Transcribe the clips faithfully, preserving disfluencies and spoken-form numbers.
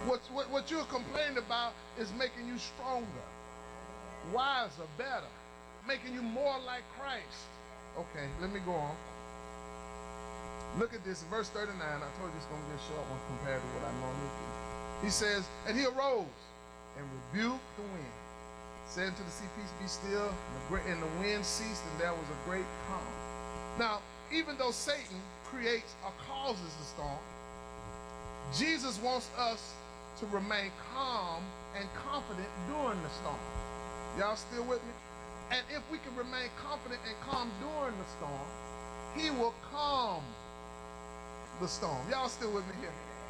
What's, what, what you're complaining about is making you stronger, wiser, better, making you more like Christ. Okay, let me go on. Look at this, verse thirty-nine. I told you it's going to be a short one compared to what I normally do. He says, and he arose and rebuked the wind, saying to the sea, peace, be still. And the, great, and the wind ceased, and there was a great calm. Now, even though Satan creates or causes the storm, Jesus wants us to remain calm and confident during the storm. Y'all still with me? And if we can remain confident and calm during the storm, he will calm the storm. Y'all still with me here?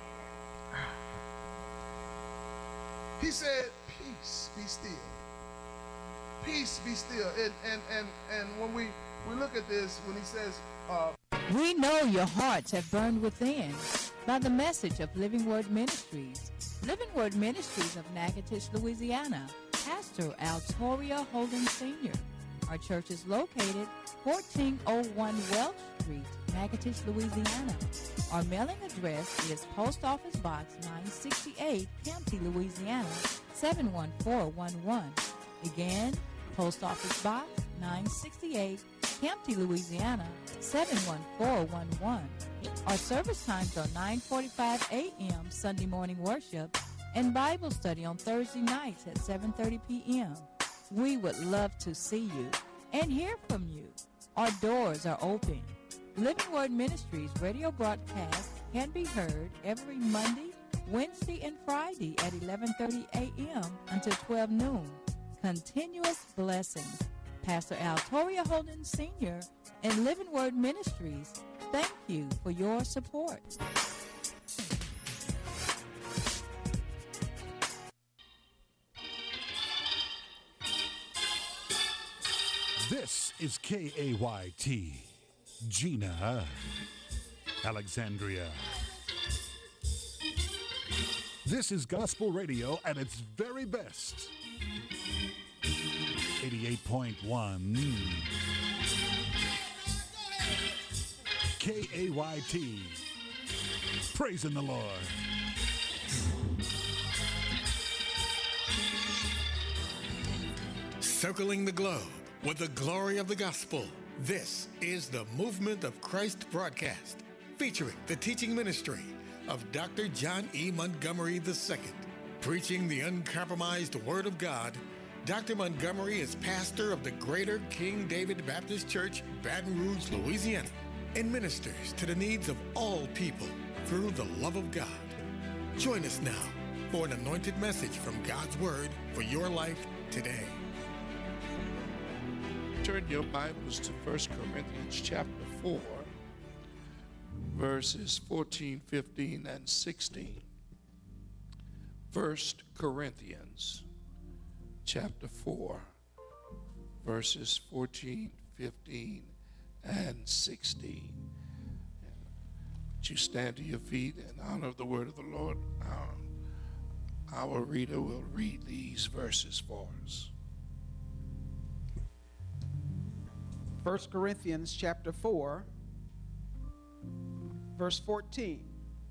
He said, peace, be still. Peace, be still. And and and, and when we, we look at this, when he says, uh, we know your hearts have burned within by the message of Living Word Ministries. Living Word Ministries of Natchitoches, Louisiana. Pastor Altoria Holden Senior Our church is located fourteen oh one Welch Street, Natchitoches, Louisiana. Our mailing address is Post Office Box nine sixty-eight, Campty, Louisiana, seven one four one one. Again, Post Office Box nine sixty-eight, Campty, Louisiana, seven one four one one. Our service times are nine forty-five a.m. Sunday morning worship and Bible study on Thursday nights at seven thirty p.m. We would love to see you and hear from you. Our doors are open. Living Word Ministries radio broadcast can be heard every Monday, Wednesday, and Friday at eleven thirty a.m. until twelve noon. Continuous blessings. Pastor Altoria Holden Senior and Living Word Ministries, thank you for your support. This is K A Y T, Gina, Alexandria. This is gospel radio at its very best. eighty-eight point one K A Y T, praising the Lord. Circling the globe with the glory of the gospel. This is the Movement of Christ broadcast, featuring the teaching ministry of Doctor John E. Montgomery the Second. Preaching the uncompromised Word of God, Doctor Montgomery is pastor of the Greater King David Baptist Church, Baton Rouge, Louisiana, and ministers to the needs of all people through the love of God. Join us now for an anointed message from God's Word for your life today. Turn your Bibles to First Corinthians chapter four, verses fourteen, fifteen, and sixteen. First Corinthians chapter four, verses fourteen, fifteen, and sixteen. Would you stand to your feet in honor of the word of the Lord? Our, our reader will read these verses for us. First Corinthians chapter four, verse fourteen.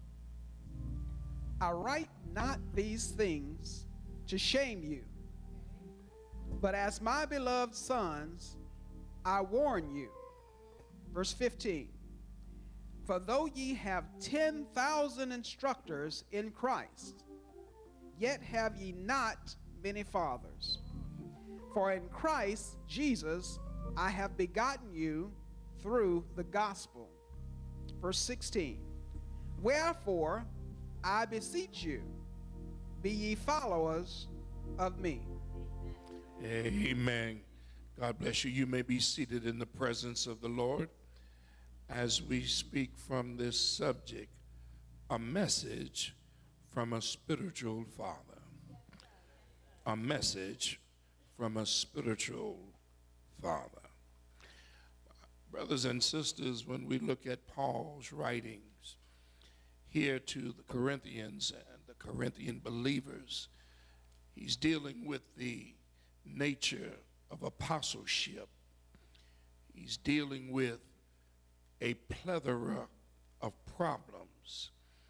I write not these things to shame you, but as my beloved sons, I warn you. Verse fifteen. For though ye have ten thousand instructors in Christ, yet have ye not many fathers. For in Christ Jesus I have begotten you through the gospel. Verse sixteen. Wherefore I beseech you, be ye followers of me. Amen. God bless you. You may be seated in the presence of the Lord as we speak from this subject, a message from a spiritual father. A message from a spiritual father. Brothers and sisters, when we look at Paul's writings here to the Corinthians and the Corinthian believers, he's dealing with the nature of apostleship. He's dealing with a plethora of problems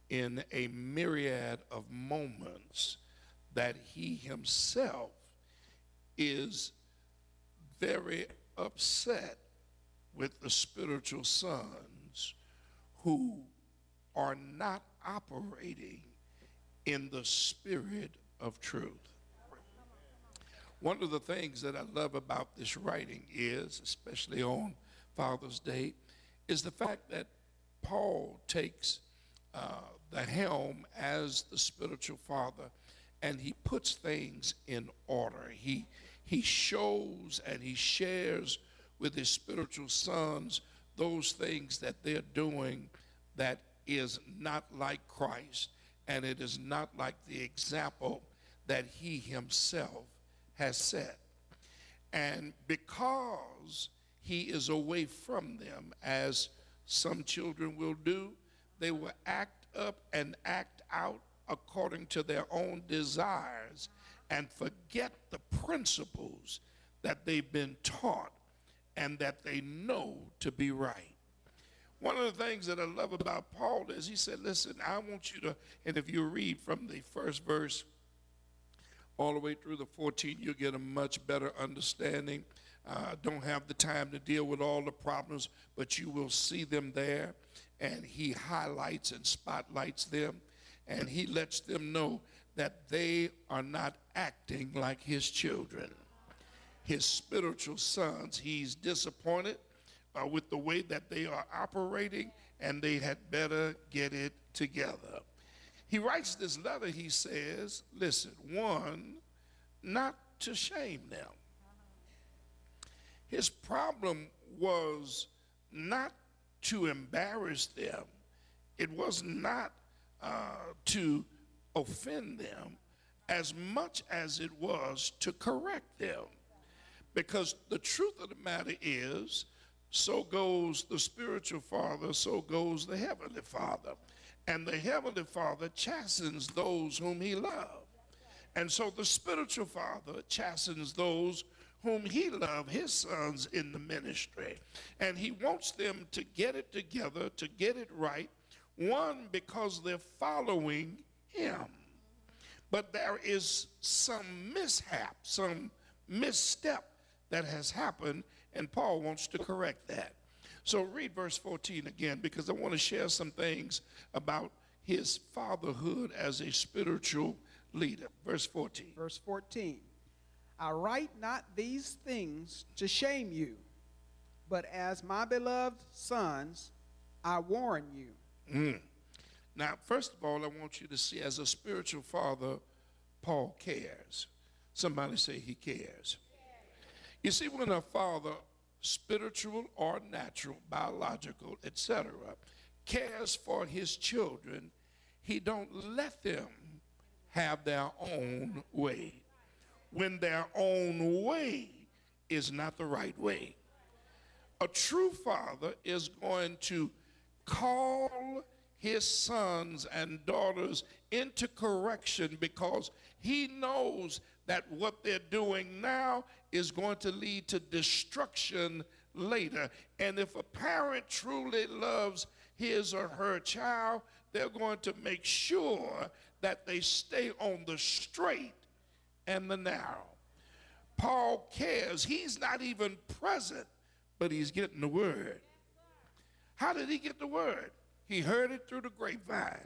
in a myriad of moments that he himself is very upset with the spiritual sons who are not operating in the spirit of truth. One of the things that I love about this writing is, especially on Father's Day, is the fact that Paul takes uh, the helm as the spiritual father and he puts things in order. He, he shows and he shares with his spiritual sons those things that they're doing that is not like Christ, and it is not like the example that he himself has set. And because he is away from them, as some children will do, they will act up and act out according to their own desires and forget the principles that they've been taught and that they know to be right. One of the things that I love about Paul is he said, listen, I want you to, and if you read from the first verse all the way through the fourteenth, you'll get a much better understanding. Uh, don't have the time to deal with all the problems, but you will see them there. And he highlights and spotlights them, and he lets them know that they are not acting like his children, his spiritual sons. He's disappointed uh, with the way that they are operating, and they had better get it together. He writes this letter, he says, listen, one, not to shame them. His problem was not to embarrass them. It was not uh, to offend them as much as it was to correct them. Because the truth of the matter is, so goes the spiritual father, so goes the heavenly father. And the heavenly father chastens those whom he loves. And so the spiritual father chastens those whom he loves, his sons in the ministry. And he wants them to get it together, to get it right. One, because they're following him. But there is some mishap, some misstep that has happened, and Paul wants to correct that. So read verse fourteen again, because I want to share some things about his fatherhood as a spiritual leader. Verse fourteen. Verse fourteen. I write not these things to shame you, but as my beloved sons, I warn you. Mm. Now, first of all, I want you to see, as a spiritual father, Paul cares. Somebody say he cares. You see, when a father, spiritual or natural, biological, et cetera, cares for his children, he don't let them have their own way, when their own way is not the right way. A true father is going to call his sons and daughters into correction, because he knows that what they're doing now is going to lead to destruction later. And if a parent truly loves his or her child, they're going to make sure that they stay on the straight and the narrow. Paul cares. He's not even present, but he's getting the word. How did he get the word? He heard it through the grapevine.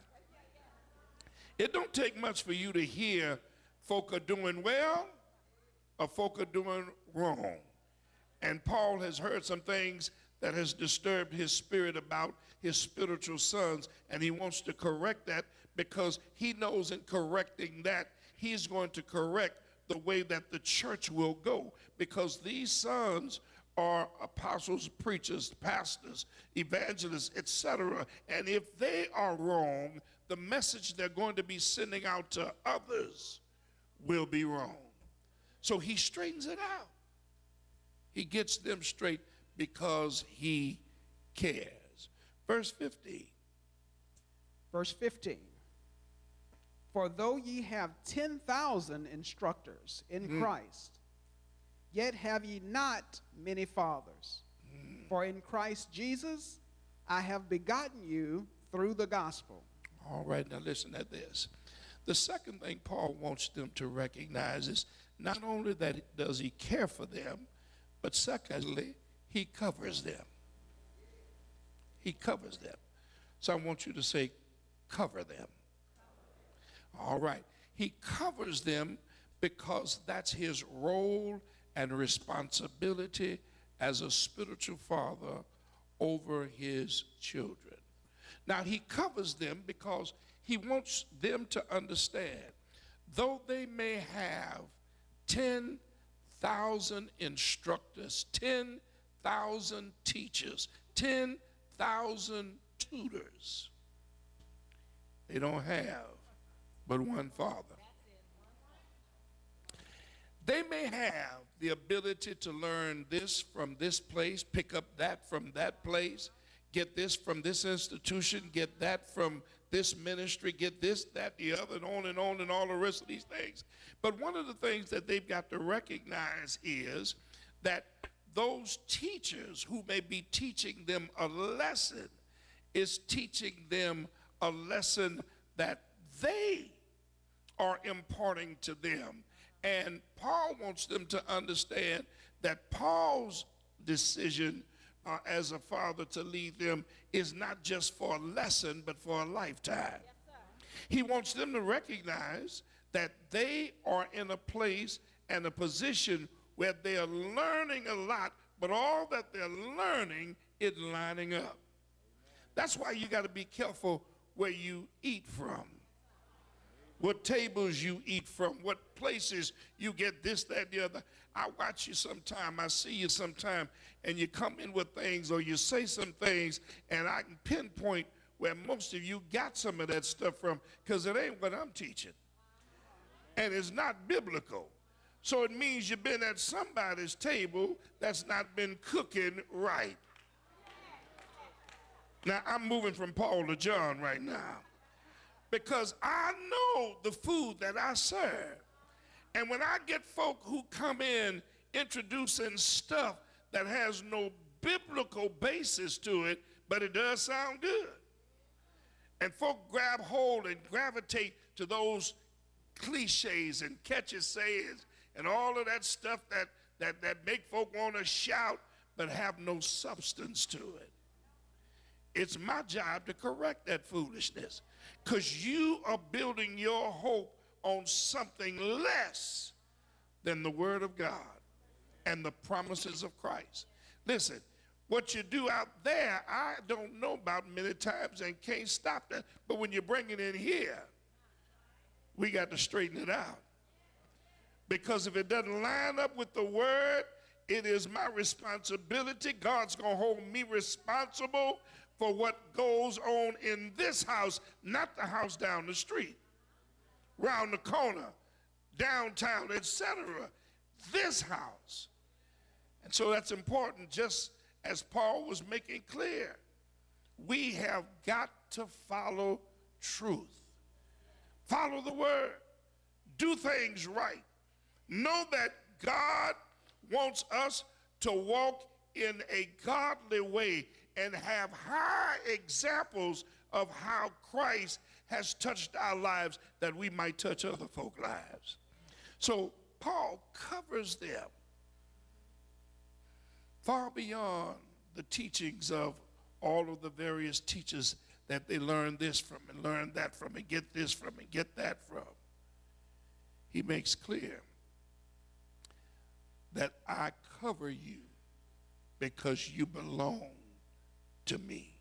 It don't take much for you to hear folk are doing well or folk are doing wrong. And Paul has heard some things that has disturbed his spirit about his spiritual sons, and he wants to correct that, because he knows in correcting that, he's going to correct the way that the church will go, because these sons are apostles, preachers, pastors, evangelists, et cetera. And if they are wrong, the message they're going to be sending out to others will be wrong. So he straightens it out. He gets them straight because he cares. Verse fifteen. Verse fifteen. For though ye have ten thousand instructors in mm. Christ, yet have ye not many fathers. Mm. For in Christ Jesus I have begotten you through the gospel. All right, now listen at this. The second thing Paul wants them to recognize is not only that does he care for them, but secondly, he covers them. He covers them. So I want you to say, cover them. All right. He covers them because that's his role and responsibility as a spiritual father over his children. Now, he covers them because he wants them to understand, though they may have ten thousand instructors, ten thousand teachers, ten thousand tutors, they don't have but one Father. They may have the ability to learn this from this place, pick up that from that place, get this from this institution, get that from this ministry, get this, that, the other, and on and on, and all the rest of these things. But one of the things that they've got to recognize is that those teachers who may be teaching them a lesson is teaching them a lesson that they are imparting to them. And Paul wants them to understand that Paul's decision uh, as a father to lead them is not just for a lesson, but for a lifetime. Yes, he wants them to recognize that they are in a place and a position where they are learning a lot, but all that they're learning is lining up. That's why you got to be careful where you eat from, what tables you eat from, what places you get this, that, the other. I watch you sometime, I see you sometime, and you come in with things or you say some things, and I can pinpoint where most of you got some of that stuff from, because it ain't what I'm teaching. And it's not biblical. So it means you've been at somebody's table that's not been cooking right. Now, I'm moving from Paul to John right now, because I know the food that I serve. And when I get folk who come in introducing stuff that has no biblical basis to it, but it does sound good, and folk grab hold and gravitate to those cliches and catchy sayings and all of that stuff that, that, that make folk want to shout but have no substance to it. It's my job to correct that foolishness, because you are building your hope on something less than the Word of God and the promises of Christ. Listen, what you do out there, I don't know about many times and can't stop that. But when you bring it in here, we got to straighten it out. Because if it doesn't line up with the Word, it is my responsibility. God's going to hold me responsible for what goes on in this house, not the house down the street, round the corner, downtown, et cetera. This house. And so that's important, just as Paul was making clear. We have got to follow truth. Follow the Word. Do things right. Know that God wants us to walk in a godly way and have high examples of how Christ has touched our lives, that we might touch other folks' lives. So Paul covers them far beyond the teachings of all of the various teachers that they learn this from and learn that from and get this from and get that from. He makes clear that I cover you because you belong to me.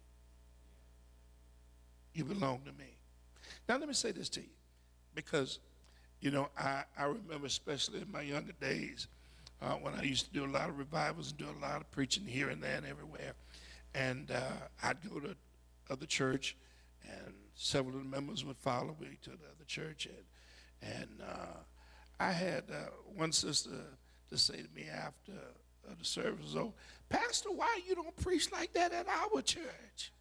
You belong to me. Now let me say this to you, because, you know, I, I remember especially in my younger days uh, when I used to do a lot of revivals and do a lot of preaching here and there and everywhere. And uh, I'd go to other church, and several of the members would follow me to the other church. And, and uh, I had uh, one sister to say to me after uh, the service was over, Pastor, why you don't preach like that at our church?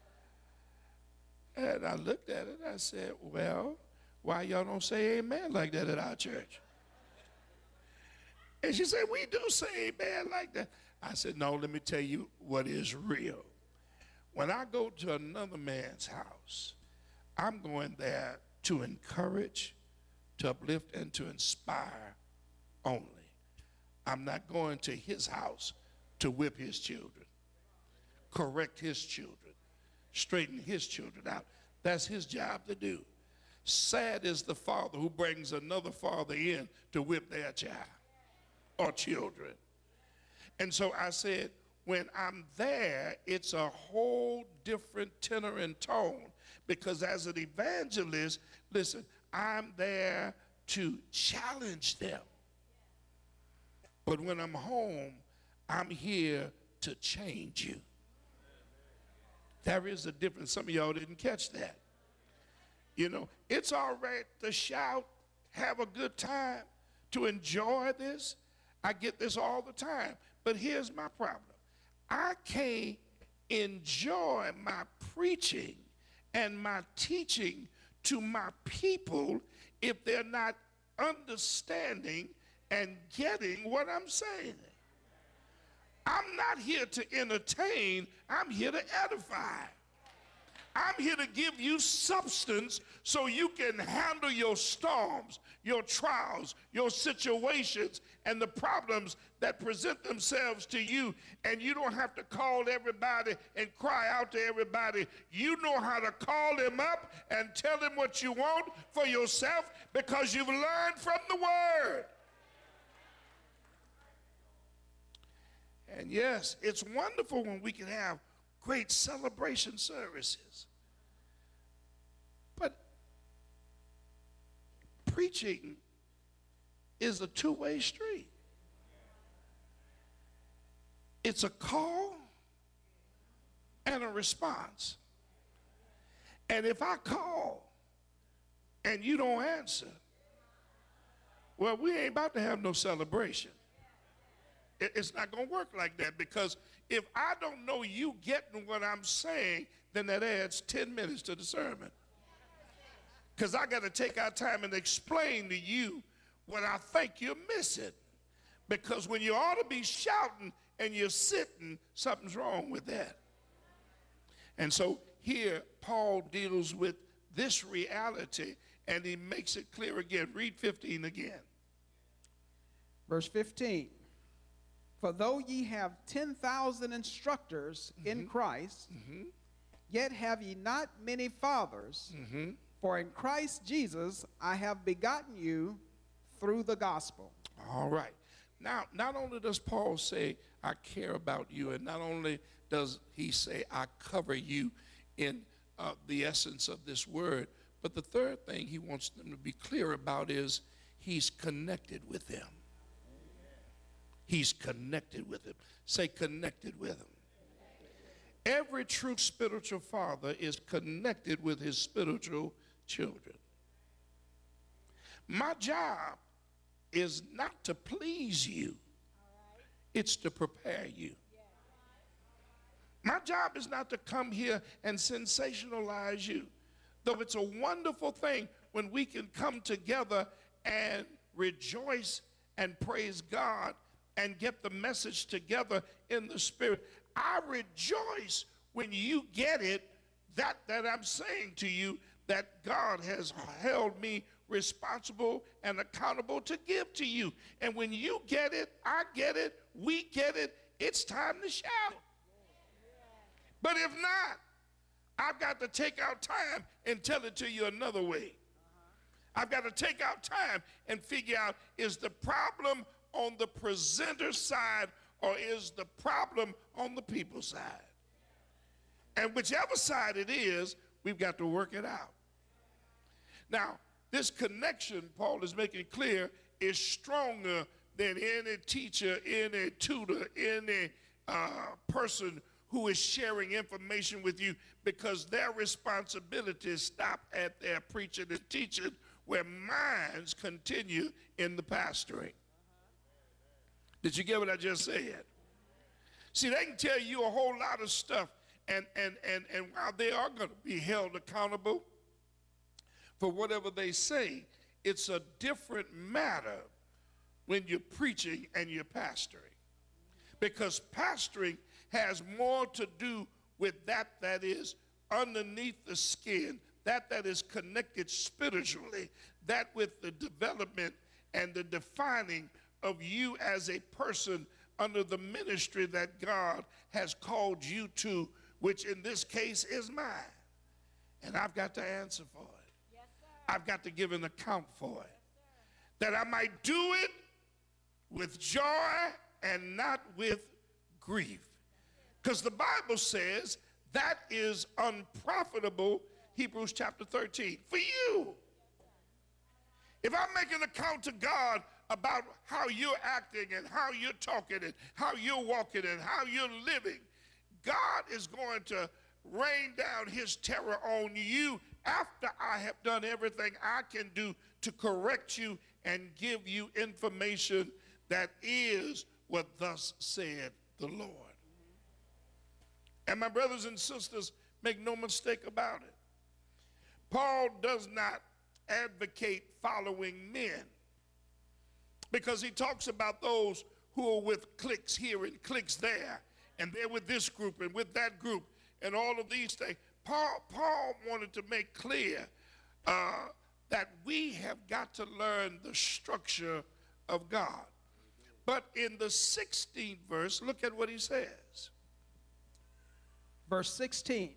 And I looked at it and I said, well, why y'all don't say amen like that at our church? And she said, we do say amen like that. I said, no, let me tell you what is real. When I go to another man's house, I'm going there to encourage, to uplift, and to inspire only. I'm not going to his house to whip his children, correct his children, straighten his children out. That's his job to do. Sad is the father who brings another father in to whip their child or children. And so I said, when I'm there, it's a whole different tenor and tone, because as an evangelist, listen, I'm there to challenge them. But when I'm home, I'm here to change you. There is a difference. Some of y'all didn't catch that. You know, it's all right to shout, have a good time, to enjoy this. I get this all the time. But here's my problem. I can't enjoy my preaching and my teaching to my people if they're not understanding and getting what I'm saying. I'm not here to entertain, I'm here to edify. I'm here to give you substance so you can handle your storms, your trials, your situations, and the problems that present themselves to you. And you don't have to call everybody and cry out to everybody. You know how to call them up and tell them what you want for yourself, because you've learned from the word. And yes, it's wonderful when we can have great celebration services. But preaching is a two-way street. It's a call and a response. And if I call and you don't answer, well, we ain't about to have no celebration. It's not going to work like that, because if I don't know you getting what I'm saying, then that adds ten minutes to the sermon. Because I got to take our time and explain to you what I think you're missing. Because when you ought to be shouting and you're sitting, something's wrong with that. And so here, Paul deals with this reality, and he makes it clear again. Read fifteen again. Verse fifteen. For though ye have ten thousand instructors mm-hmm. in Christ, mm-hmm. yet have ye not many fathers, mm-hmm. for in Christ Jesus I have begotten you through the gospel. All right. Now, not only does Paul say, I care about you, and not only does he say, I cover you in uh, the essence of this word, but the third thing he wants them to be clear about is he's connected with them. He's connected with him. Say, connected with him. Every true spiritual father is connected with his spiritual children. My job is not to please you. It's to prepare you. My job is not to come here and sensationalize you, though it's a wonderful thing when we can come together and rejoice and praise God and get the message together in the spirit. I rejoice when you get it, that that I'm saying to you, that God has held me responsible and accountable to give to you. And when you get it, I get it, we get it, it's time to shout. But if not, I've got to take out time and tell it to you another way. I've got to take out time and figure out, is the problem on the presenter side or is the problem on the people side? And whichever side it is, we've got to work it out. Now, this connection, Paul is making clear, is stronger than any teacher, any tutor, any uh, person who is sharing information with you, because their responsibilities stop at their preaching and teaching, where minds continue in the pastoring. Did you get what I just said? See, they can tell you a whole lot of stuff, and, and, and, and while they are going to be held accountable for whatever they say, it's a different matter when you're preaching and you're pastoring. Because pastoring has more to do with that that is underneath the skin, that that is connected spiritually, that with the development and the defining of you as a person under the ministry that God has called you to, which in this case is mine. And I've got to answer for it. Yes, I've got to give an account for it. Yes, that I might do it with joy and not with grief. Because the Bible says that is unprofitable, Hebrews chapter thirteen, for you. If I make an account to God about how you're acting and how you're talking and how you're walking and how you're living, God is going to rain down his terror on you after I have done everything I can do to correct you and give you information that is what thus said the Lord. And my brothers and sisters, make no mistake about it. Paul does not advocate following men, because he talks about those who are with cliques here and cliques there, and they're with this group and with that group and all of these things. Paul, Paul wanted to make clear uh, that we have got to learn the structure of God. But in the sixteenth verse, look at what he says. Verse sixteen,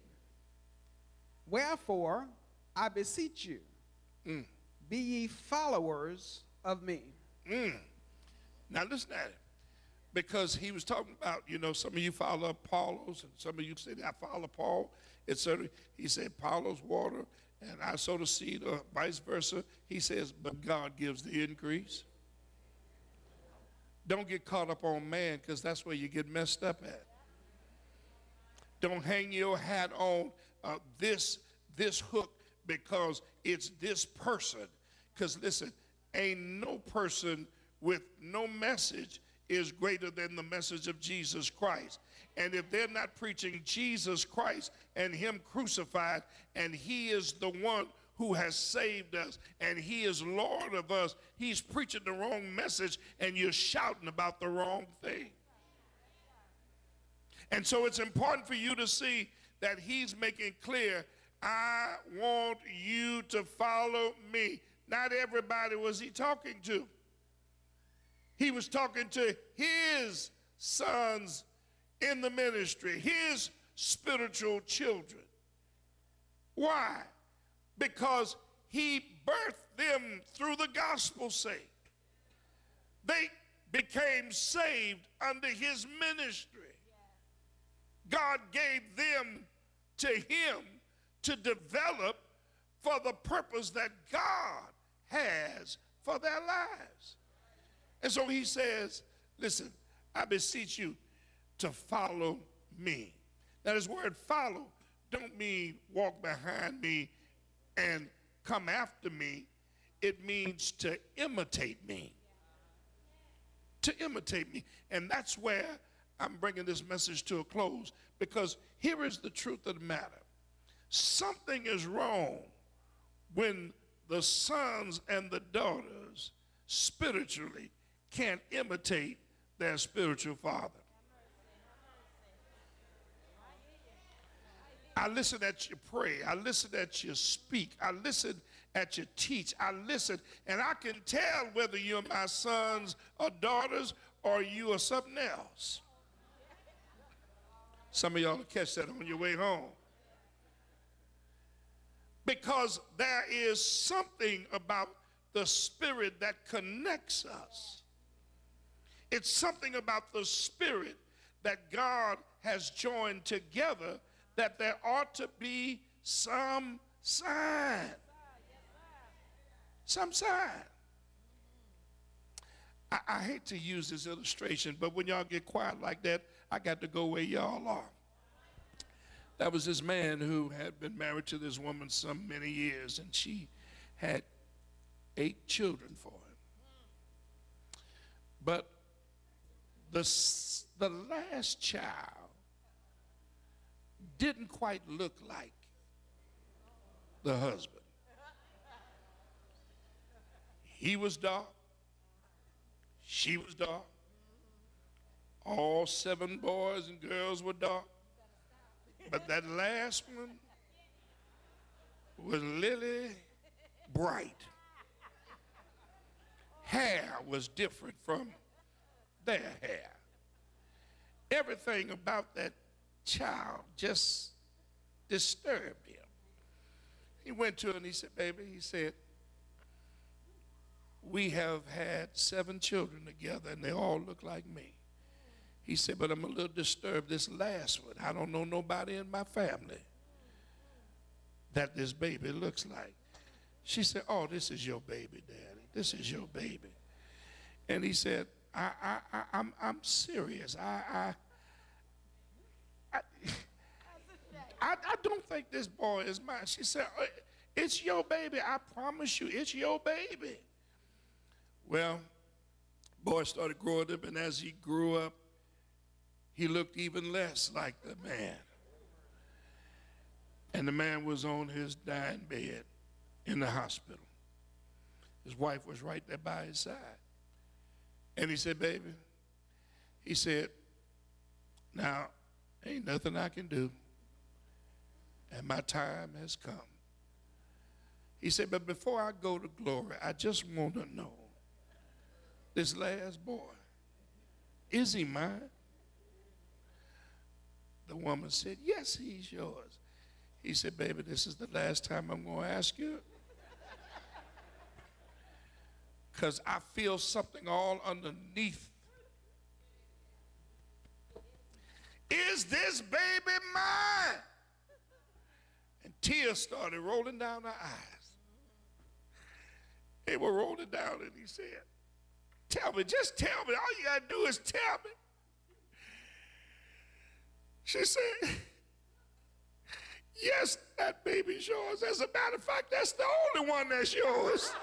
wherefore I beseech you, mm. be ye followers of me. Mm. Now listen at it. Because he was talking about, you know, some of you follow Apollos, and some of you said, I follow Paul, et cetera. He said, Apollos water, and I sow the seed, or vice versa. He says, but God gives the increase. Don't get caught up on man, because that's where you get messed up at. Don't hang your hat on uh, this, this hook because it's this person. Because listen, ain't no person with no message is greater than the message of Jesus Christ. And if they're not preaching Jesus Christ and him crucified, and he is the one who has saved us and he is Lord of us, he's preaching the wrong message and you're shouting about the wrong thing. And so it's important for you to see that he's making clear, I want you to follow me. Not everybody was he talking to. He was talking to his sons in the ministry, his spiritual children. Why? Because he birthed them through the gospel's sake. They became saved under his ministry. God gave them to him to develop for the purpose that God has for their lives. And so he says, listen, I beseech you to follow me. Now this word follow don't mean walk behind me and come after me. It means to imitate me. To imitate me. And that's where I'm bringing this message to a close, because here is the truth of the matter. Something is wrong when the sons and the daughters spiritually can't imitate their spiritual father. I listen at you pray. I listen at you speak. I listen at you teach. I listen, and I can tell whether you're my sons or daughters or you are something else. Some of y'all will catch that on your way home. Because there is something about the spirit that connects us. It's something about the spirit that God has joined together, that there ought to be some sign. Some sign. I, I hate to use this illustration, but when y'all get quiet like that, I got to go where y'all are. That was this man who had been married to this woman some many years, and she had eight children for him. But the, the last child didn't quite look like the husband. He was dark. She was dark. All seven boys and girls were dark. But that last one, was lily bright. Hair was different from their hair. Everything about that child just disturbed him. He went to her and he said, baby, he said, we have had seven children together and they all look like me. He said, but I'm a little disturbed this last one. I don't know nobody in my family that this baby looks like. She said, oh, this is your baby, Daddy. This is your baby. And he said, I, I, I, I'm, I'm serious. I, I, I, I, I don't think this boy is mine. She said, it's your baby. I promise you, it's your baby. Well, boy started growing up, and as he grew up, he looked even less like the man. And the man was on his dying bed in the hospital. His wife was right there by his side. And he said, baby, he said, now, ain't nothing I can do, and my time has come. He said, but before I go to glory, I just want to know, this last boy, is he mine? The woman said, yes, he's yours. He said, baby, this is the last time I'm going to ask you, because I feel something all underneath. Is this baby mine? And tears started rolling down her eyes. They were rolling down, and he said, tell me, just tell me. All you got to do is tell me. She said, yes, that baby's yours. As a matter of fact, that's the only one that's yours.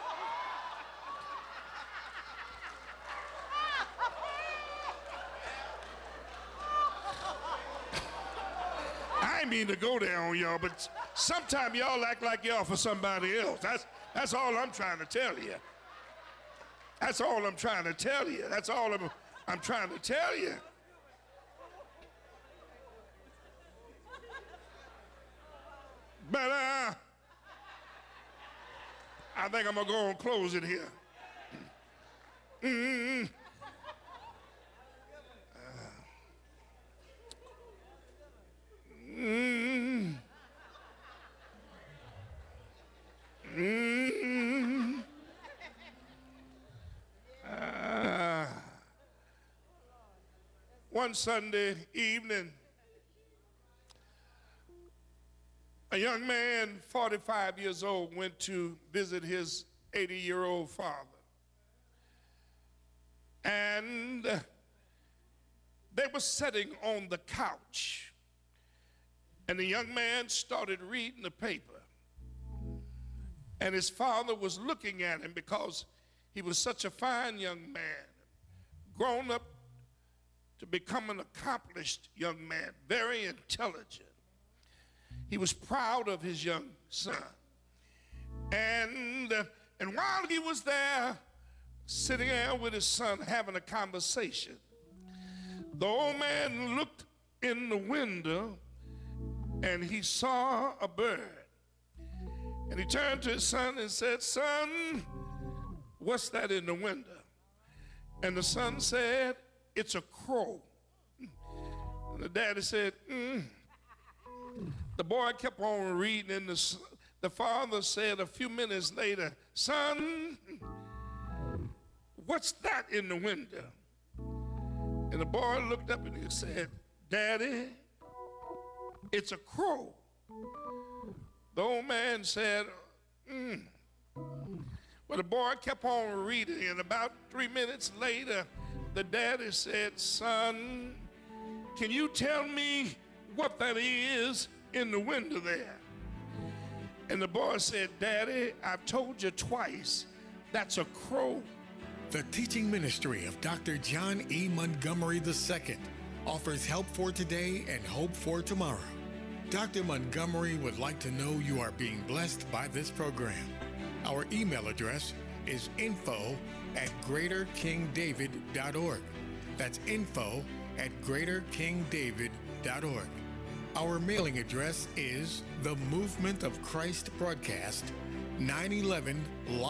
I ain't mean to go there on y'all, but sometimes y'all act like y'all for somebody else. That's, that's all I'm trying to tell you. That's all I'm trying to tell you. That's all I'm, I'm trying to tell you. But uh, I think I'm going to go and close it here. Mm-hmm. Mm-hmm. Mm-hmm. Uh, one Sunday evening, a young man, forty-five years old, went to visit his eighty-year-old father. And they were sitting on the couch. And the young man started reading the paper. And his father was looking at him because he was such a fine young man, grown up to become an accomplished young man, very intelligent. He was proud of his young son. And, uh, and while he was there, sitting there with his son having a conversation, the old man looked in the window and he saw a bird. And he turned to his son and said, son, what's that in the window? And the son said, it's a crow. And the daddy said, mm. The boy kept on reading, and the, the father said a few minutes later, son, what's that in the window? And the boy looked up and he said, Daddy, it's a crow. The old man said, mm. Well, the boy kept on reading, and about three minutes later, the daddy said, son, can you tell me what that is in the window there? And the boy said, Daddy, I've told you twice, that's a crow. The teaching ministry of Doctor John E. Montgomery the Second offers help for today and hope for tomorrow. Doctor Montgomery would like to know you are being blessed by this program. Our email address is info at greater king david dot org. That's info at greater king david dot org. Our mailing address is the Movement of Christ Broadcast, nine eleven